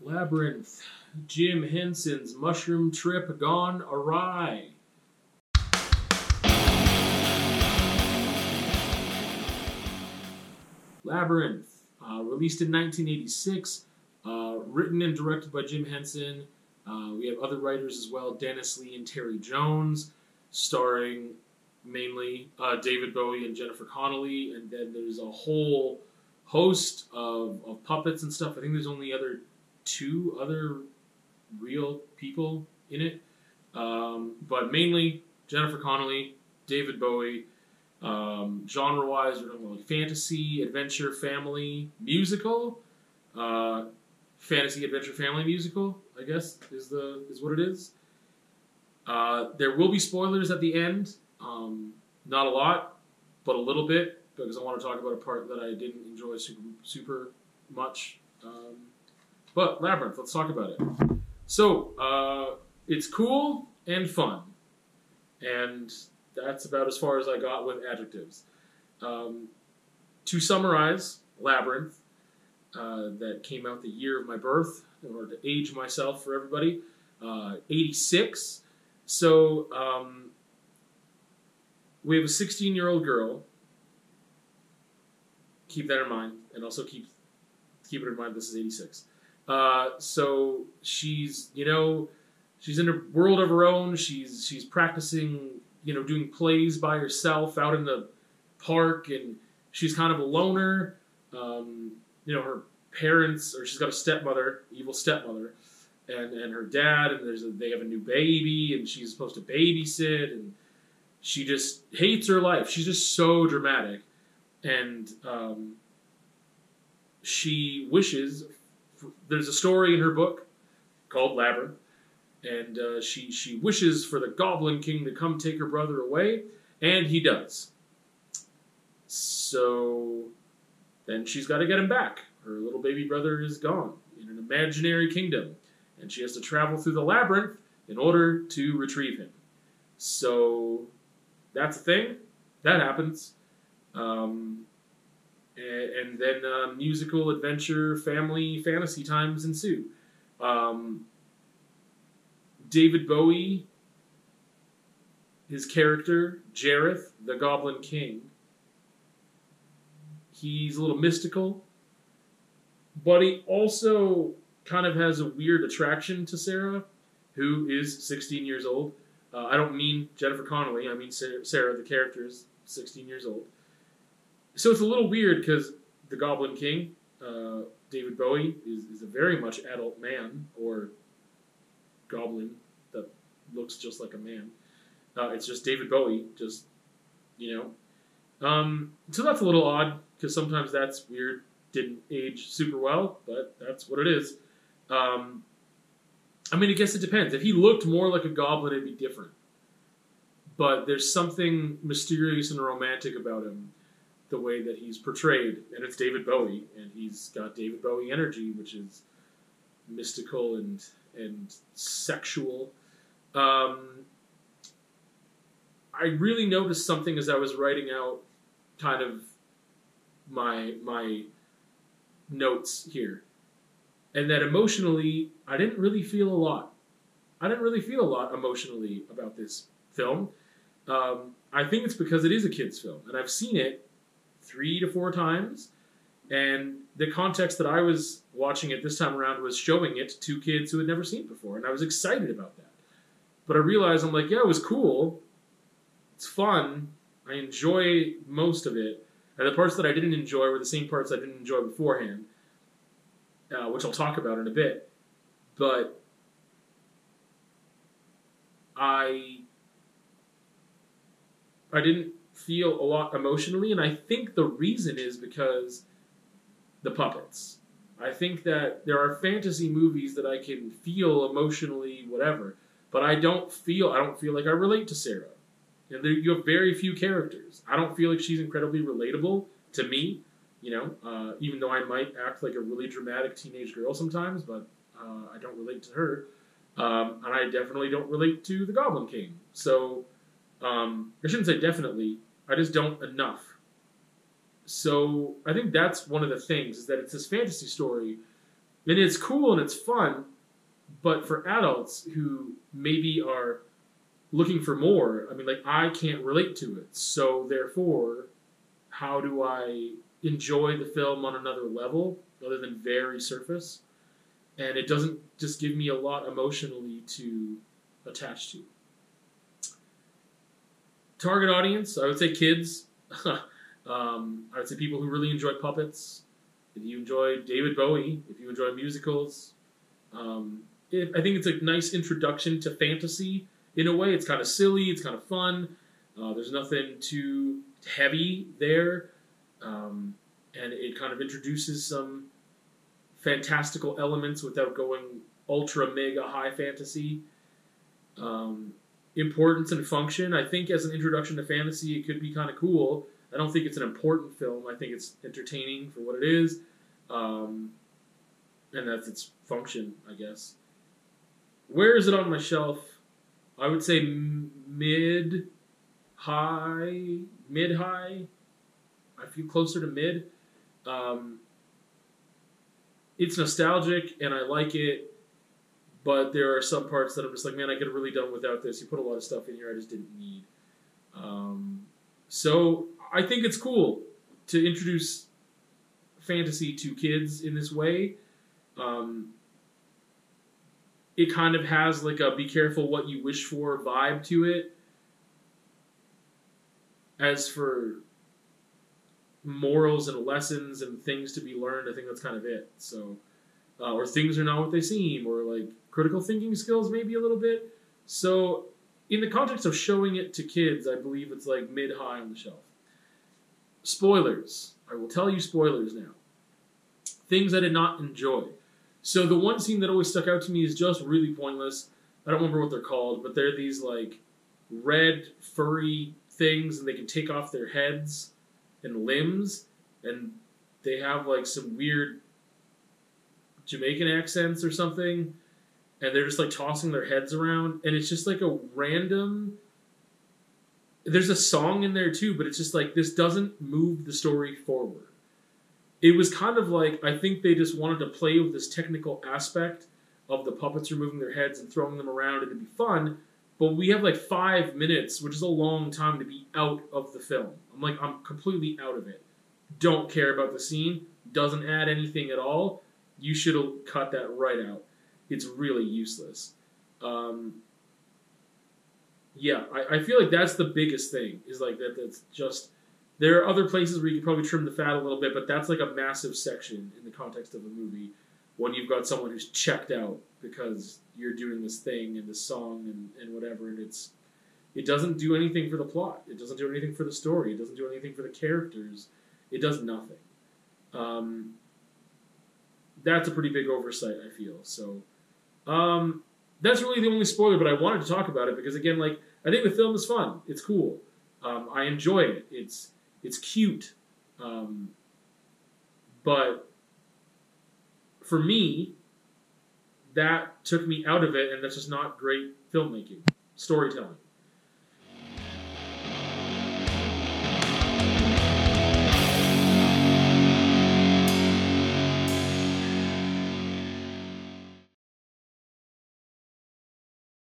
Labyrinth. Jim Henson's mushroom trip gone awry. Labyrinth, released in 1986, written and directed by Jim Henson. We have other writers as well, Dennis Lee and Terry Jones, starring mainly David Bowie and Jennifer Connelly, and then there's a whole host of puppets and stuff. I think there's only two other real people in it, but mainly Jennifer Connelly, David Bowie. Genre-wise, we're talking about like fantasy, adventure, family, musical. Fantasy, adventure, family musical, I guess, is what it is. There will be spoilers at the end. Not a lot, but a little bit, because I want to talk about a part that I didn't enjoy super much. But Labyrinth, let's talk about it. So, it's cool and fun. And that's about as far as I got with adjectives. To summarize, Labyrinth, that came out the year of my birth, in order to age myself for everybody, 86. So, we have a 16-year-old girl. Keep that in mind, and also keep it in mind this is 86. So she's in a world of her own. She's practicing, doing plays by herself out in the park, and she's kind of a loner. Her parents, or she's got a stepmother, evil stepmother, and her dad, and they have a new baby, and she's supposed to babysit, and she just hates her life. She's just so dramatic, and she wishes. There's a story in her book called Labyrinth, and she wishes for the Goblin King to come take her brother away, and he does. So then she's got to get him back. Her little baby brother is gone in an imaginary kingdom, and she has to travel through the labyrinth in order to retrieve him. So that's a thing. That happens. And then musical, adventure, family, fantasy times ensue. David Bowie, his character, Jareth, the Goblin King, he's a little mystical, but he also kind of has a weird attraction to Sarah, who is 16 years old. I don't mean Jennifer Connelly, I mean Sarah, the character, is 16 years old. So it's a little weird because the Goblin King, David Bowie, is a very much adult man, or goblin that looks just like a man. It's just David Bowie, so that's a little odd, because sometimes that's weird. Didn't age super well, but that's what it is. I guess it depends. If he looked more like a goblin, it'd be different. But there's something mysterious and romantic about him, the way that he's portrayed. And it's David Bowie, and he's got David Bowie energy, which is mystical and sexual. I really noticed something as I was writing out kind of my notes here. And that emotionally, I didn't really feel a lot. I didn't really feel a lot emotionally about this film. I think it's because it is a kid's film, and I've seen it 3 to 4 times, and the context that I was watching it this time around was showing it to kids who had never seen it before, and I was excited about that. But I realized, I'm like, yeah, it was cool. It's fun. I enjoy most of it. And the parts that I didn't enjoy were the same parts I didn't enjoy beforehand, which I'll talk about in a bit. But I didn't feel a lot emotionally, and I think the reason is because the puppets. I think that there are fantasy movies that I can feel emotionally, whatever, but I don't feel like I relate to Sarah. And you have very few characters. I don't feel like she's incredibly relatable to me, even though I might act like a really dramatic teenage girl sometimes, but I don't relate to her. And I definitely don't relate to the Goblin King. So, I shouldn't say definitely, I just don't enough. So, I think that's one of the things, is that it's this fantasy story And it's cool and it's fun, but for adults who maybe are looking for more, I mean, like, I can't relate to it. So therefore, how do I enjoy the film on another level other than very surface? And it doesn't just give me a lot emotionally to attach to. Target audience, I would say kids. I would say people who really enjoy puppets. If you enjoy David Bowie, if you enjoy musicals, I think it's a nice introduction to fantasy. In a way, it's kind of silly, it's kind of fun. There's nothing too heavy there, and it kind of introduces some fantastical elements without going ultra mega high fantasy. Importance and function, I think as an introduction to fantasy, it could be kind of cool. I don't think it's an important film. I think it's entertaining for what it is, and that's its function, I guess. Where is it on my shelf? I would say mid-high. I feel closer to mid. It's nostalgic, and I like it, but there are some parts that I'm just like, man, I could have really done without this. You put a lot of stuff in here I just didn't need. So I think it's cool to introduce fantasy to kids in this way. It kind of has like a be careful what you wish for vibe to it. As for morals and lessons and things to be learned, I think that's kind of it. So, or things are not what they seem, or like critical thinking skills maybe a little bit. So, in the context of showing it to kids, I believe it's like mid-high on the shelf. Spoilers. I will tell you spoilers now. Things I did not enjoy. So the one scene that always stuck out to me is just really pointless. I don't remember what they're called, but they're these like red furry things, and they can take off their heads and limbs, and they have like some weird Jamaican accents or something, and they're just like tossing their heads around, and it's just like a random. There's a song in there too, but it's just like this doesn't move the story forward. It was kind of like, I think they just wanted to play with this technical aspect of the puppets removing their heads and throwing them around, and it'd be fun, but we have like 5 minutes, which is a long time to be out of the film. I'm completely out of it. Don't care about the scene. Doesn't add anything at all. You should have cut that right out. It's really useless. Yeah, I feel like that's the biggest thing, is like that's just... There are other places where you could probably trim the fat a little bit, but that's like a massive section in the context of a movie when you've got someone who's checked out because you're doing this thing and this song and whatever, and it doesn't do anything for the plot. It doesn't do anything for the story. It doesn't do anything for the characters. It does nothing. That's a pretty big oversight, I feel. So that's really the only spoiler, but I wanted to talk about it because, again, like, I think the film is fun. It's cool. I enjoy it. It's cute, but for me, that took me out of it, and that's just not great filmmaking, storytelling.